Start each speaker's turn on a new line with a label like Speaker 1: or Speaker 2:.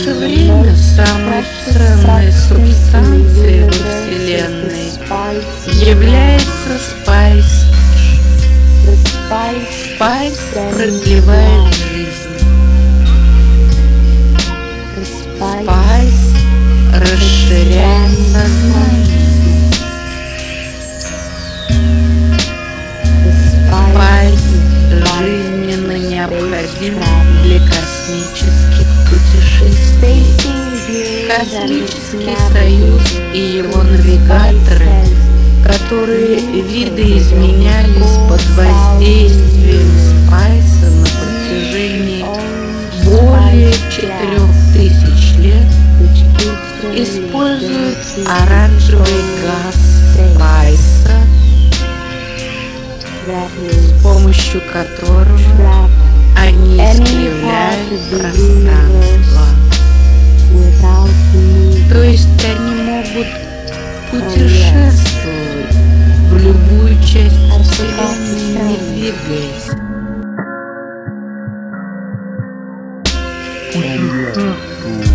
Speaker 1: наше время самой ценной субстанцией во Вселенной является спайс. Спайс продлевает жизнь. Спайс расширяет сознание. Спайс жизненно необходим для космических путешествий. Космический союз и его навигаторы, которые видоизменялись под воздействием спайса на протяжении более 4000 лет, используют оранжевый газ спайса, с помощью которого они искривляют пространство. То есть они могут путешествовать в любую часть Вселенной, не двигаясь.